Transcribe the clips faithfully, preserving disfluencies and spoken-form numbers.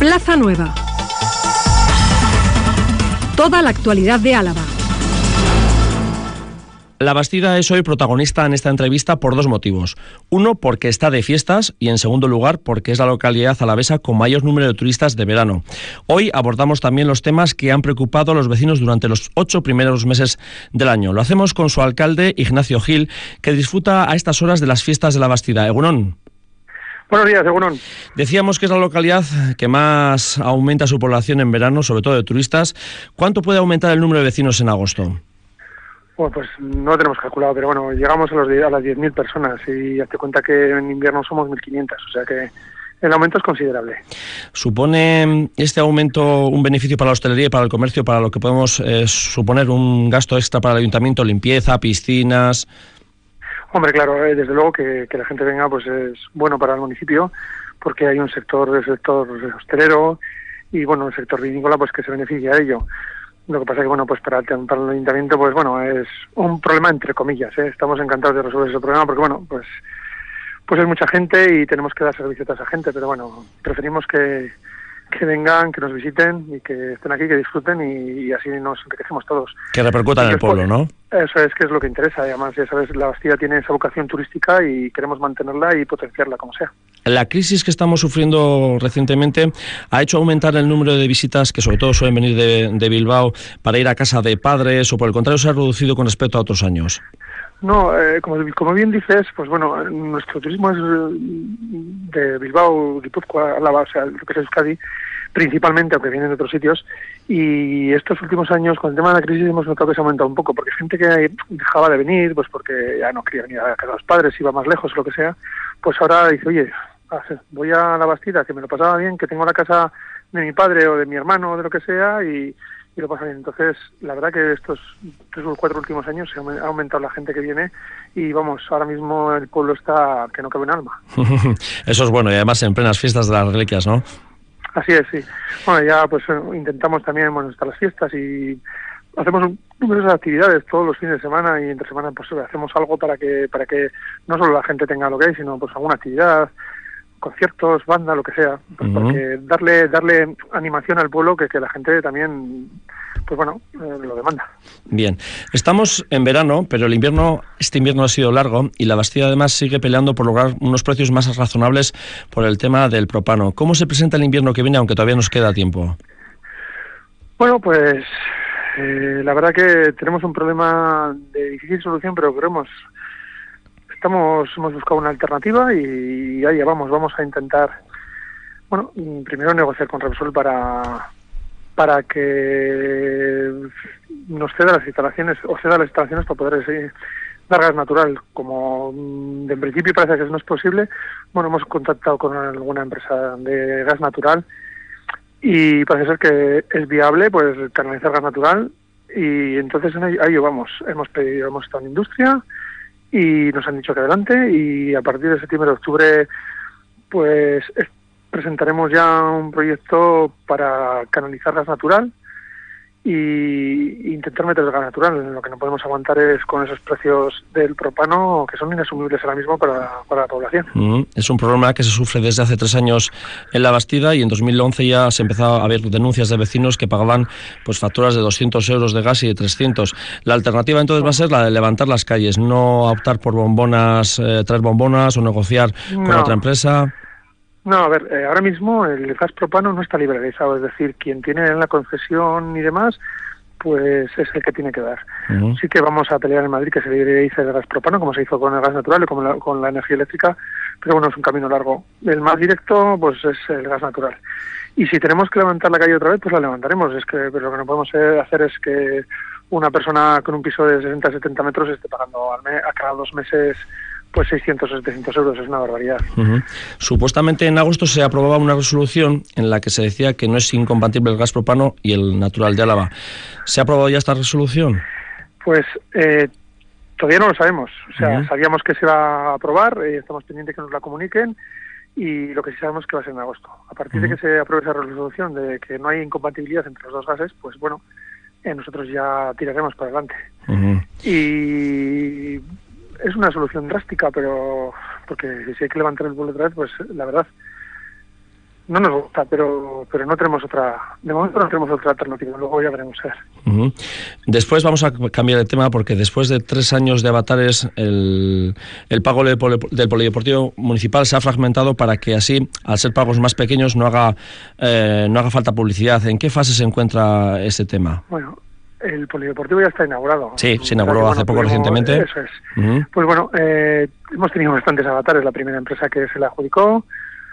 Plaza Nueva. Toda la actualidad de Álava. La Bastida es hoy protagonista en esta entrevista por dos motivos. Uno, porque está de fiestas y en segundo lugar, porque es la localidad alavesa con mayor número de turistas de verano. Hoy abordamos también los temas que han preocupado a los vecinos durante los ocho primeros meses del año. Lo hacemos con su alcalde, Ignacio Gil, que disfruta a estas horas de las fiestas de la Bastida. Egunon. Buenos días, Egunon. Decíamos que es la localidad que más aumenta su población en verano, sobre todo de turistas. ¿Cuánto puede aumentar el número de vecinos en agosto? Bueno, pues no lo tenemos calculado, pero bueno, llegamos a, los, a las diez mil personas y hazte cuenta que en invierno somos mil quinientas, o sea que el aumento es considerable. ¿Supone este aumento un beneficio para la hostelería y para el comercio, para lo que podemos eh, suponer un gasto extra para el ayuntamiento, limpieza, piscinas? Hombre, claro, eh, desde luego que, que la gente venga pues es bueno para el municipio porque hay un sector, el sector hostelero y bueno, el sector vinícola pues que se beneficia de ello. Lo que pasa que, bueno, pues para el, para el ayuntamiento, pues bueno, es un problema entre comillas, ¿eh? Estamos encantados de resolver ese problema porque, bueno, pues pues es mucha gente y tenemos que dar servicio a toda esa gente, pero bueno, preferimos que, que vengan, que nos visiten y que estén aquí, que disfruten y, y así nos enriquecemos todos. Que repercuta en el pueblo, ¿no? Eso es que es lo que interesa. Además, ya sabes, la Bastida tiene esa vocación turística y queremos mantenerla y potenciarla como sea. La crisis que estamos sufriendo recientemente ha hecho aumentar el número de visitas que sobre todo suelen venir de, de Bilbao para ir a casa de padres o por el contrario se ha reducido con respecto a otros años. No, eh, como, como bien dices, pues bueno, nuestro turismo es de Bilbao, Guipúzcoa, Álava, o sea, lo que es Euskadi, principalmente, aunque vienen de otros sitios, y estos últimos años, con el tema de la crisis, hemos notado que se ha aumentado un poco, porque gente que dejaba de venir, pues porque ya no quería venir a casa de los padres, iba más lejos, lo que sea, pues ahora dice, oye, voy a la Bastida, que me lo pasaba bien, que tengo la casa de mi padre o de mi hermano o de lo que sea, y, y lo pasa bien. Entonces, la verdad que estos tres o cuatro últimos años se ha aumentado la gente que viene y vamos, ahora mismo el pueblo está que no cabe un alma. Eso es bueno, y además en plenas fiestas de las reliquias, ¿no? Así es, sí. Bueno, ya pues intentamos también, bueno, estar las fiestas y hacemos numerosas actividades todos los fines de semana y entre semana pues hacemos algo para que para que no solo la gente tenga lo que hay, sino pues alguna actividad, conciertos, banda, lo que sea, pues uh-huh. Porque darle darle animación al pueblo que, que la gente también, pues bueno, eh, lo demanda. Bien, estamos en verano, pero el invierno, este invierno ha sido largo y la Bastida además sigue peleando por lograr unos precios más razonables por el tema del propano. ¿Cómo se presenta el invierno que viene, aunque todavía nos queda tiempo? Bueno, pues eh, la verdad que tenemos un problema de difícil solución, pero queremos... Estamos, hemos buscado una alternativa y ahí vamos, vamos a intentar, bueno, primero negociar con Repsol para para que nos ceda las instalaciones o ceda las instalaciones para poder sí, dar gas natural. Como en principio parece que no es posible, bueno, hemos contactado con alguna empresa de gas natural y parece ser que es viable pues canalizar gas natural y entonces ahí, ahí vamos, hemos pedido, hemos estado en industria y nos han dicho que adelante y a partir de septiembre, octubre, pues presentaremos ya un proyecto para canalizar gas natural y intentar meter gas natural. Lo que no podemos aguantar es con esos precios del propano que son inasumibles ahora mismo para, para la población. Mm, es un problema que se sufre desde hace tres años en la Bastida y en dos mil once ya se empezó a haber denuncias de vecinos que pagaban pues facturas de doscientos euros de gas y de trescientos. La alternativa entonces va a ser la de levantar las calles, no optar por bombonas, eh, traer bombonas o negociar con no. otra empresa. No, a ver, eh, ahora mismo el gas propano no está liberalizado, es decir, quien tiene la concesión y demás, pues es el que tiene que dar. Uh-huh. Sí que vamos a pelear en Madrid que se liberalice el gas propano, como se hizo con el gas natural y con la, con la energía eléctrica, pero bueno, es un camino largo. El más directo, pues es el gas natural. Y si tenemos que levantar la calle otra vez, pues la levantaremos. Es que, pero lo que no podemos hacer es que una persona con un piso de sesenta a setenta metros esté pagando al mes, a cada dos meses pues seiscientos o setecientos euros, es una barbaridad. Uh-huh. Supuestamente en agosto se aprobaba una resolución en la que se decía que no es incompatible el gas propano y el natural de Álava. ¿Se ha aprobado ya esta resolución? Pues eh, todavía no lo sabemos. O sea, uh-huh. sabíamos que se va a aprobar, eh, estamos pendientes que nos la comuniquen y lo que sí sabemos es que va a ser en agosto. A partir uh-huh. de que se apruebe esa resolución de que no hay incompatibilidad entre los dos gases, pues bueno, eh, nosotros ya tiraremos para adelante. Uh-huh. Y... es una solución drástica, pero porque si hay que levantar el vuelo otra vez, pues la verdad no nos gusta, pero pero no tenemos otra, de momento no tenemos otra alternativa, luego ya veremos. A ver. Uh-huh. Después vamos a cambiar de tema porque después de tres años de avatares el, el pago del, poli, del polideportivo municipal se ha fragmentado para que así, al ser pagos más pequeños, no haga eh, no haga falta publicidad. ¿En qué fase se encuentra este tema? Bueno, el polideportivo ya está inaugurado. Sí, se inauguró que, hace bueno, poco tuvimos, recientemente. Eso es. Uh-huh. Pues bueno, eh, hemos tenido bastantes avatares. La primera empresa que se la adjudicó,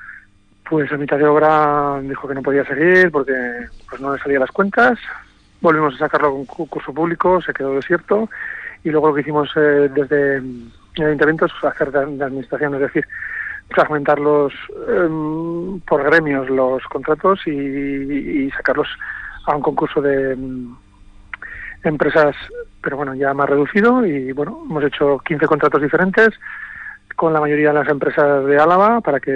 pues a mitad de obra dijo que no podía seguir porque pues no le salían las cuentas. Volvimos a sacarlo con concurso público, se quedó desierto, y luego lo que hicimos eh, desde el ayuntamiento es hacer de, de administración, es decir, fragmentarlos eh, por gremios los contratos y, y sacarlos a un concurso de um, empresas, pero bueno, ya más reducido, y bueno, hemos hecho quince contratos diferentes con la mayoría de las empresas de Álava para que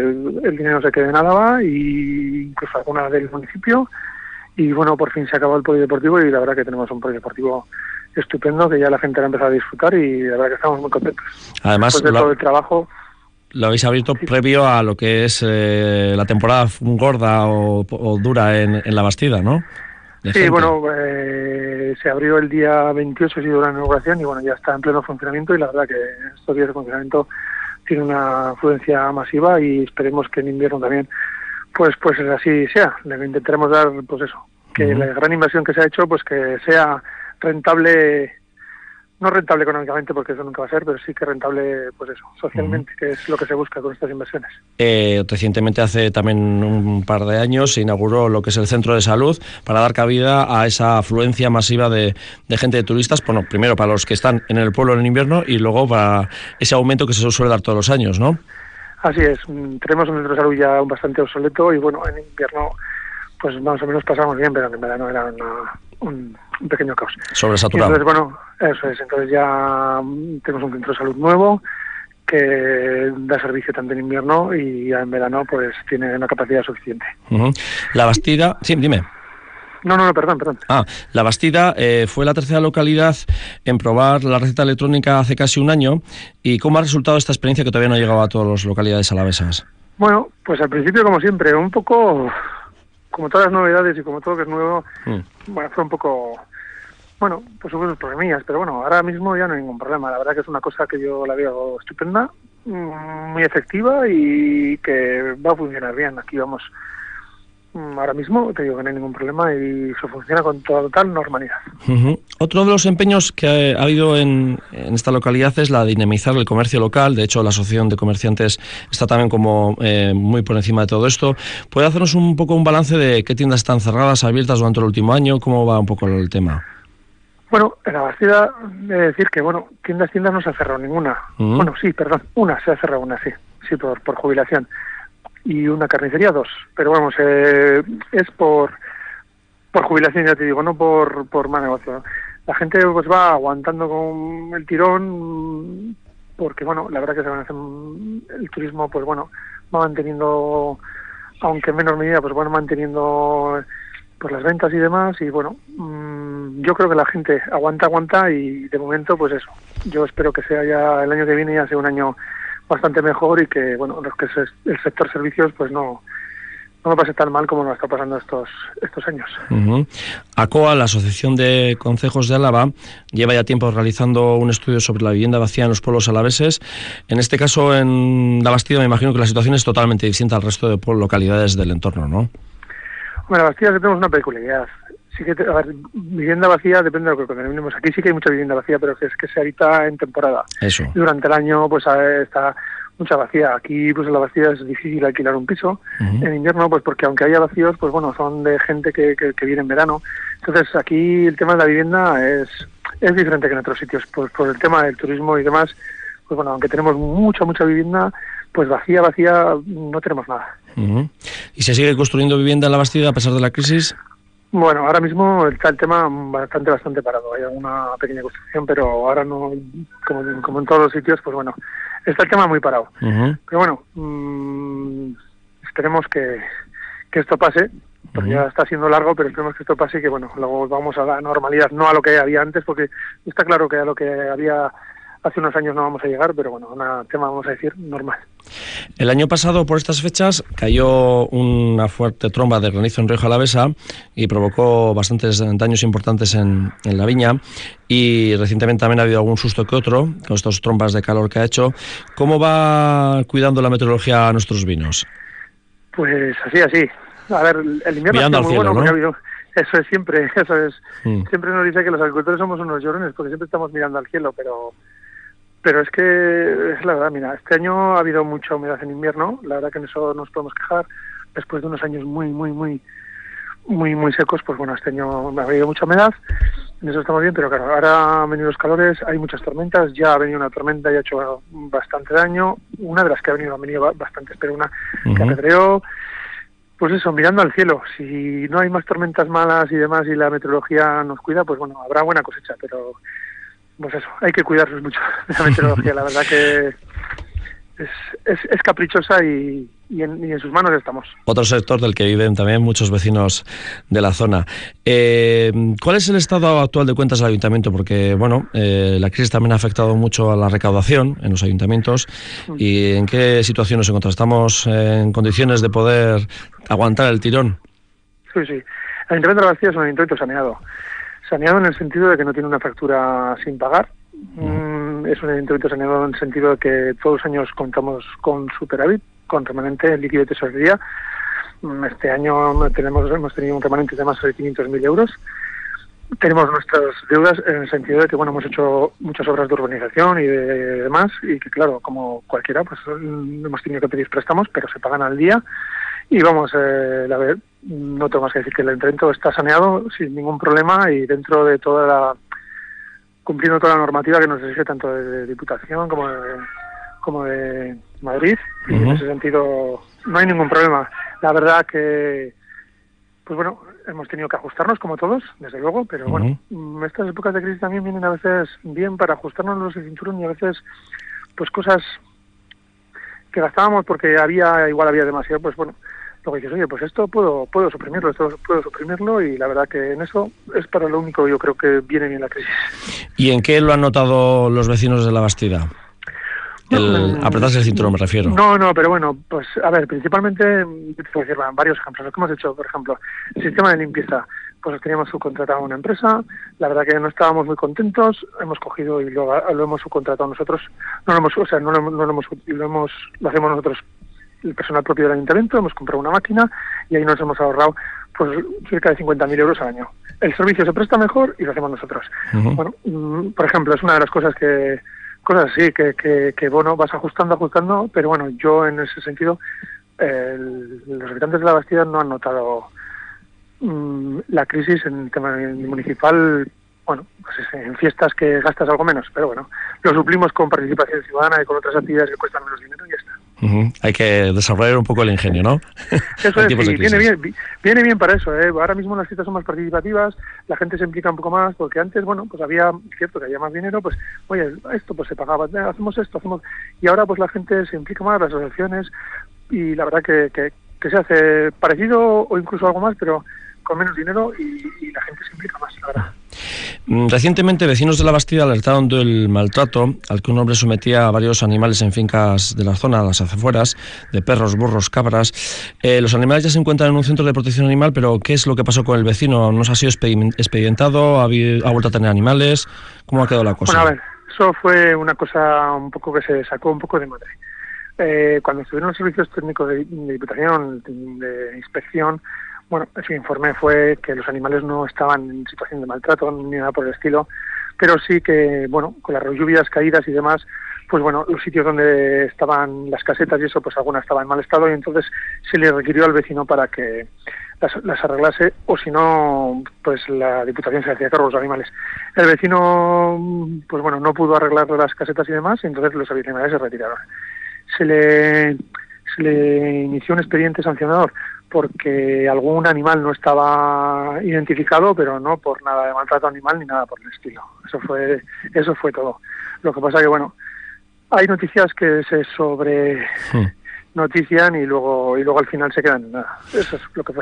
el dinero se quede en Álava y incluso alguna del municipio. Y bueno, por fin se acabó el polideportivo y la verdad que tenemos un polideportivo estupendo que ya la gente ha empezado a disfrutar y la verdad que estamos muy contentos. Además, después de lo, todo el trabajo. Lo habéis abierto sí. previo a lo que es eh, la temporada gorda o, o dura en, en La Bastida, ¿no? De sí, gente. bueno, eh, se abrió el día veintiocho, ha sido la inauguración y bueno, ya está en pleno funcionamiento y la verdad que estos días de funcionamiento tiene una afluencia masiva y esperemos que en invierno también pues pues así sea. Le intentaremos dar, pues eso, que uh-huh. la gran inversión que se ha hecho, pues que sea rentable, no rentable económicamente, porque eso nunca va a ser, pero sí que rentable, pues eso, socialmente, uh-huh. que es lo que se busca con estas inversiones. Eh, recientemente, hace también un par de años, se inauguró lo que es el centro de salud para dar cabida a esa afluencia masiva de, de gente, de turistas, bueno, primero para los que están en el pueblo en invierno y luego para ese aumento que se suele dar todos los años, ¿no? Así es, tenemos un centro de salud ya bastante obsoleto y bueno, en invierno pues más o menos pasamos bien, pero en verano era una, un, un pequeño caos. Sobresaturado. Entonces, bueno, eso es, entonces ya tenemos un centro de salud nuevo que da servicio tanto en invierno y ya en verano pues tiene una capacidad suficiente. Uh-huh. La Bastida, sí, dime. No, no, no, perdón, perdón. Ah, La Bastida eh, fue la tercera localidad en probar la receta electrónica hace casi un año. ¿Y cómo ha resultado esta experiencia que todavía no ha llegado a todas las localidades alavesas? Bueno, pues al principio, como siempre, un poco, como todas las novedades y como todo que es nuevo, mm. bueno, fue un poco, bueno, pues hubo unos problemillas, pero bueno, ahora mismo ya no hay ningún problema. La verdad que es una cosa que yo la veo estupenda, muy efectiva y que va a funcionar bien. Aquí vamos... Ahora mismo te digo que no hay ningún problema y eso funciona con total normalidad. Uh-huh. Otro de los empeños que ha habido en, en esta localidad es la de dinamizar el comercio local. De hecho, la Asociación de Comerciantes está también como eh, muy por encima de todo esto. ¿Puede hacernos un poco un balance de qué tiendas están cerradas, abiertas durante el último año? ¿Cómo va un poco el tema? Bueno, en La Bastida he de decir que, bueno, tiendas, tiendas no se ha cerrado ninguna. Uh-huh. Bueno, sí, perdón, una, se ha cerrado una, sí, sí, por, por jubilación. Y una carnicería, dos. Pero vamos, eh, es por por jubilación, ya te digo, no por por mal negocio. La gente pues va aguantando con el tirón porque, bueno, la verdad que se van a hacer el turismo, pues bueno, va manteniendo, aunque en menor medida, pues bueno, manteniendo pues las ventas y demás. Y bueno, mmm, yo creo que la gente aguanta, aguanta y de momento, pues eso. Yo espero que sea ya el año que viene, ya sea un año bastante mejor y que, bueno, los que se, el sector servicios pues no no lo pase tan mal como nos está pasando estos estos años. Uh-huh. ACOA, la Asociación de Concejos de Álava, lleva ya tiempo realizando un estudio sobre la vivienda vacía en los pueblos alaveses. En este caso, en La Bastida, me imagino que la situación es totalmente distinta al resto de localidades del entorno, ¿no? Bueno, La Bastida que tenemos una peculiaridad. Sí que, a ver, vivienda vacía depende de lo que tenemos. Aquí sí que hay mucha vivienda vacía, pero que es que se habita en temporada. Eso. Durante el año, pues está mucha vacía. Aquí, pues en La Bastida es difícil alquilar un piso. Uh-huh. En invierno, pues porque aunque haya vacíos, pues bueno, son de gente que, que, que viene en verano. Entonces, aquí el tema de la vivienda es es diferente que en otros sitios. Pues por el tema del turismo y demás, pues bueno, aunque tenemos mucha, mucha vivienda, pues vacía, vacía, no tenemos nada. Uh-huh. ¿Y se sigue construyendo vivienda en La Bastida a pesar de la crisis? Bueno, ahora mismo está el tema bastante, bastante parado. Hay alguna pequeña construcción, pero ahora no, como, como en todos los sitios, pues bueno, está el tema muy parado. Uh-huh. Pero bueno, mmm, esperemos que, que esto pase, porque uh-huh. ya está siendo largo, pero esperemos que esto pase y que, bueno, luego vamos a la normalidad, no a lo que había antes, porque está claro que a lo que había hace unos años no vamos a llegar, pero bueno, un tema, vamos a decir, normal. El año pasado, por estas fechas, cayó una fuerte tromba de granizo en Rioja Alavesa y provocó bastantes daños importantes en, en la viña, y recientemente también ha habido algún susto que otro con estas trombas de calor que ha hecho. ¿Cómo va cuidando la meteorología a nuestros vinos? Pues así, así. A ver, el invierno Mirando ha sido muy cielo, bueno, ¿no? Porque ha habido... Eso es siempre, eso es. Mm. Siempre nos dice que los agricultores somos unos llorones, porque siempre estamos mirando al cielo, pero pero es que es la verdad, mira, este año ha habido mucha humedad en invierno, la verdad que en eso no nos podemos quejar, después de unos años muy, muy, muy, muy, muy secos, pues bueno, este año ha habido mucha humedad, en eso estamos bien, pero claro, ahora han venido los calores, hay muchas tormentas, ya ha venido una tormenta y ha hecho bastante daño, una de las que ha venido, han venido bastantes, pero una uh-huh. que apedreó. Pues eso, mirando al cielo, si no hay más tormentas malas y demás y la meteorología nos cuida, pues bueno, habrá buena cosecha, pero pues eso, hay que cuidarnos mucho de la meteorología, la verdad que es, es, es caprichosa y, y, en, y en sus manos estamos. Otro sector del que viven también muchos vecinos de la zona. Eh, ¿Cuál es el estado actual de cuentas del ayuntamiento? Porque, bueno, eh, la crisis también ha afectado mucho a la recaudación en los ayuntamientos. Mm. ¿Y en qué situación nos encontramos? ¿Estamos en condiciones de poder aguantar el tirón? Sí, sí. El Ayuntamiento de la Bastida es un ayuntamiento saneado. Saneado en el sentido de que no tiene una factura sin pagar. Mm. Es un ayuntamiento saneado en el sentido de que todos los años contamos con superávit, con remanente líquido de tesorería. Este año tenemos hemos tenido un remanente de más de quinientos mil euros. Tenemos nuestras deudas en el sentido de que bueno hemos hecho muchas obras de urbanización y de demás, y que claro, como cualquiera, pues hemos tenido que pedir préstamos, pero se pagan al día. Y vamos, eh, la ver, no tengo más que decir que el ayuntamiento está saneado sin ningún problema y dentro de toda la... cumpliendo toda la normativa que nos exige tanto de Diputación como de, como de Madrid. Uh-huh. Y en ese sentido no hay ningún problema. La verdad que, pues bueno, hemos tenido que ajustarnos como todos, desde luego, pero uh-huh. bueno, estas épocas de crisis también vienen a veces bien para ajustarnos los cinturón y a veces pues cosas que gastábamos porque había igual había demasiado, pues bueno, lo que dices, oye, pues esto puedo puedo suprimirlo, esto puedo suprimirlo, y la verdad que en eso es para lo único yo creo que viene bien la crisis. ¿Y en qué lo han notado los vecinos de La Bastida? El apretarse el cinturón, me refiero. No, no, pero bueno, pues a ver, principalmente, te puedo decir varios ejemplos. Lo que hemos hecho, por ejemplo, el sistema de limpieza, pues teníamos subcontratado a una empresa, la verdad que no estábamos muy contentos, hemos cogido y lo, lo hemos subcontratado nosotros, no lo hemos, o sea, no lo, no lo hemos, lo hemos, lo hacemos nosotros, el personal propio del ayuntamiento, hemos comprado una máquina y ahí nos hemos ahorrado pues cerca de cincuenta mil euros al año. El servicio se presta mejor y lo hacemos nosotros. Uh-huh. Bueno, mm, por ejemplo, es una de las cosas que cosas así, que, que, que bueno, vas ajustando, ajustando, pero bueno, yo en ese sentido, eh, el, los habitantes de La Bastida no han notado mmm, la crisis en el tema municipal, bueno, pues en fiestas que gastas algo menos, pero bueno, lo suplimos con participación ciudadana y con otras actividades que cuestan menos dinero y ya está. Uh-huh. Hay que desarrollar un poco el ingenio, ¿no? Eso es, sí, viene bien, viene bien para eso, ¿eh? Ahora mismo las fiestas son más participativas, la gente se implica un poco más, porque antes, bueno, pues había, cierto, que había más dinero, pues, oye, esto pues se pagaba, hacemos esto, hacemos, y ahora pues la gente se implica más, las asociaciones, y la verdad que, que, que se hace parecido o incluso algo más, pero con menos dinero y, y la gente se implica más, la verdad. Recientemente, vecinos de La Bastida alertaron del maltrato al que un hombre sometía a varios animales en fincas de la zona, a las afueras, de perros, burros, cabras. Eh, los animales ya se encuentran en un centro de protección animal, pero ¿qué es lo que pasó con el vecino? ¿No se ha sido expedientado? ¿Ha, ha vuelto a tener animales? ¿Cómo ha quedado la cosa? Bueno, a ver, eso fue una cosa un poco que se sacó un poco de madre. Eh, cuando estuvieron los servicios técnicos de, de Diputación, de, de inspección, bueno, ese informe fue que los animales no estaban en situación de maltrato ni nada por el estilo, pero sí que, bueno, con las lluvias, caídas y demás, pues bueno, los sitios donde estaban las casetas y eso, pues algunas estaban en mal estado y entonces se le requirió al vecino para que las, las arreglase, o si no, pues la Diputación se hacía cargo de los animales. El vecino, pues bueno, no pudo arreglar las casetas y demás, y entonces los animales se retiraron. Se le, se le inició un expediente sancionador porque algún animal no estaba identificado, pero no por nada de maltrato animal ni nada por el estilo. Eso fue eso fue todo. Lo que pasa que, bueno, hay noticias que se sobre sí. notician y luego y luego al final se quedan en nada. Eso es lo que fue.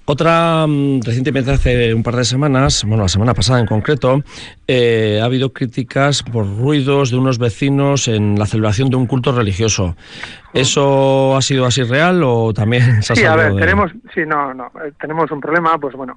Otra, recientemente hace un par de semanas, bueno, la semana pasada en concreto, eh, ha habido críticas por ruidos de unos vecinos en la celebración de un culto religioso. ¿Eso ha sido así real o también se ha Sí, a ver, de... tenemos, sí, no, no, tenemos un problema, pues bueno,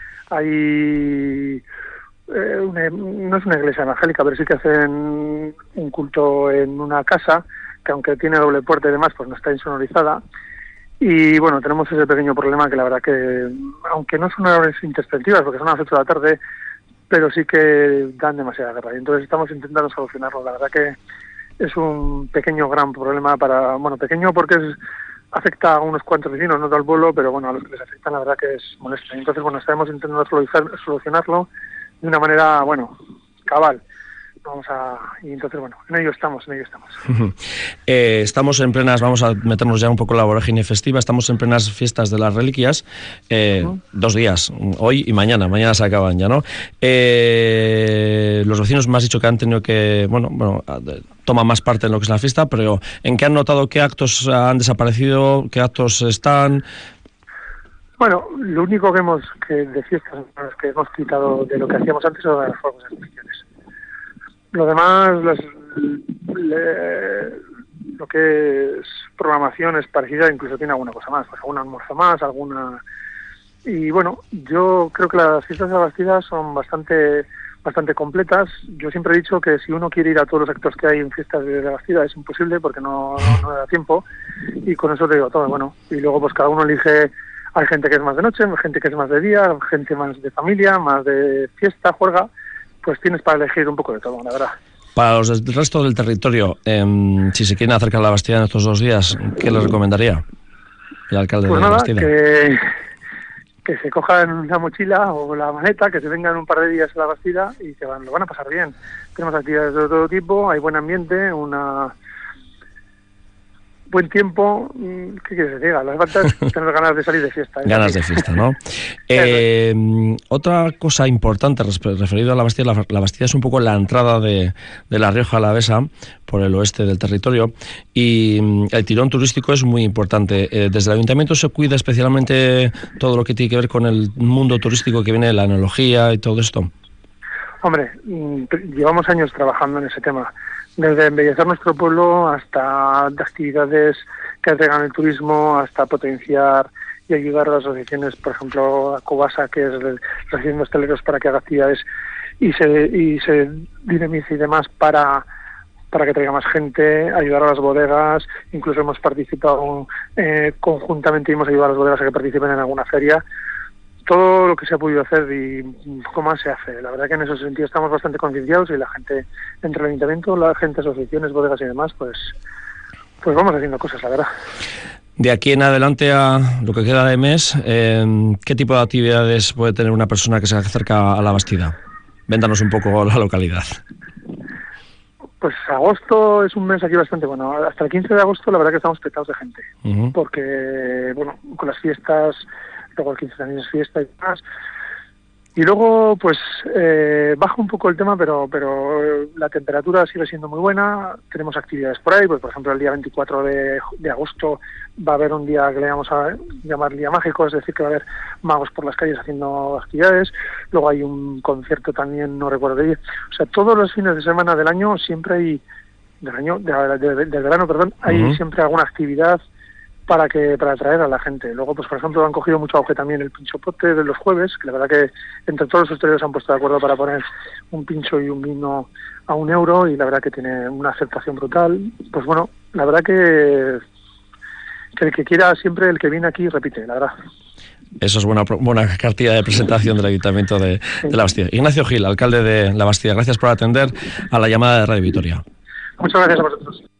hay... Eh, una, no es una iglesia evangélica, pero sí que hacen un culto en una casa que aunque tiene doble puerta y demás, pues no está insonorizada. Y bueno, tenemos ese pequeño problema que la verdad que, aunque no son horas intempestivas, porque son a las ocho de la tarde, pero sí que dan demasiada guerra. Y entonces estamos intentando solucionarlo. La verdad que es un pequeño gran problema para, bueno, pequeño porque es, afecta a unos cuantos vecinos, no todo el pueblo, pero bueno, a los que les afecta la verdad que es molesto. Y entonces, bueno, estamos intentando solucionarlo de una manera, bueno, cabal. Vamos a... Y entonces, bueno, en ello estamos, en ello estamos. eh, estamos en plenas, vamos a meternos ya un poco en la vorágine festiva, estamos en plenas fiestas de las reliquias, eh, uh-huh. dos días, hoy y mañana, mañana se acaban ya, ¿no? Eh, los vecinos me has dicho que han tenido que, bueno, bueno, toman más parte en lo que es la fiesta, pero ¿en qué han notado qué actos han desaparecido, qué actos están...? Bueno, lo único que hemos, que de fiestas que hemos quitado de lo que hacíamos antes son las fuegos de artificiales. Lo demás, las, le, lo que es programación es parecida, incluso tiene alguna cosa más, pues alguna almuerzo más, alguna... Y bueno, yo creo que las fiestas de la Bastida son bastante bastante completas. Yo siempre he dicho que si uno quiere ir a todos los actos que hay en fiestas de la Bastida es imposible porque no, no, no da tiempo, y con eso te digo todo. Bueno, y luego pues cada uno elige... Hay gente que es más de noche, gente que es más de día, gente más de familia, más de fiesta, juerga, pues tienes para elegir un poco de todo, la verdad. Para los del resto del territorio, eh, si se quieren acercar a la Bastida en estos dos días, ¿qué les recomendaría el alcalde pues de la nada, Bastida? Que, que se cojan la mochila o la maleta, que se vengan un par de días a la Bastida y que van, lo van a pasar bien. Tenemos actividades de todo tipo, hay buen ambiente, una... buen tiempo, ¿qué quieres que diga? Las faltas tener ganas de salir de fiesta. ¿eh? Ganas de fiesta, ¿no? eh, otra cosa importante referido a la Bastida, la, la Bastida es un poco la entrada de, de La Rioja Alavesa por el oeste del territorio, y el tirón turístico es muy importante. Eh, desde el Ayuntamiento se cuida especialmente todo lo que tiene que ver con el mundo turístico que viene de la enología y todo esto. Hombre, llevamos años trabajando en ese tema. Desde embellecer nuestro pueblo hasta actividades que atraigan el turismo, hasta potenciar y ayudar a las asociaciones, por ejemplo, a Cobasa, que es la asociación de hosteleros, para que haga actividades y se y se dinamice y demás para para que traiga más gente, ayudar a las bodegas. Incluso hemos participado eh, conjuntamente y hemos ayudado a las bodegas a que participen en alguna feria. Todo lo que se ha podido hacer y cómo más se hace. La verdad que en ese sentido estamos bastante concienciados, y la gente, entre el ayuntamiento, la gente, asociaciones, bodegas y demás, pues pues vamos haciendo cosas, la verdad. De aquí en adelante a lo que queda de mes, eh, ¿qué tipo de actividades puede tener una persona que se acerca a la Bastida? Véndanos un poco la localidad. Pues agosto es un mes aquí bastante bueno. Hasta el quince de agosto la verdad que estamos petados de gente. Uh-huh. Porque, bueno, con las fiestas... Luego el quince también es fiesta y demás. Y luego, pues, eh, baja un poco el tema, pero pero la temperatura sigue siendo muy buena. Tenemos actividades por ahí, pues por ejemplo el día veinticuatro de, de agosto va a haber un día que le vamos a llamar Día Mágico, es decir, que va a haber magos por las calles haciendo actividades. Luego hay un concierto también, no recuerdo de ir. O sea, todos los fines de semana del año siempre hay, del año, de, de, de, del verano, perdón, hay uh-huh. siempre alguna actividad para que para atraer a la gente. Luego, pues por ejemplo, han cogido mucho auge también el pinchopote de los jueves, que la verdad que entre todos los hosteleros se han puesto de acuerdo para poner un pincho y un vino a un euro, y la verdad que tiene una aceptación brutal. Pues bueno, la verdad que, que el que quiera siempre, el que viene aquí, repite, la verdad. Eso es buena, buena cartilla de presentación del Ayuntamiento de, sí. de La Bastida. Ignacio Gil, alcalde de La Bastida, gracias por atender a la llamada de Radio Vitoria. Muchas gracias a vosotros.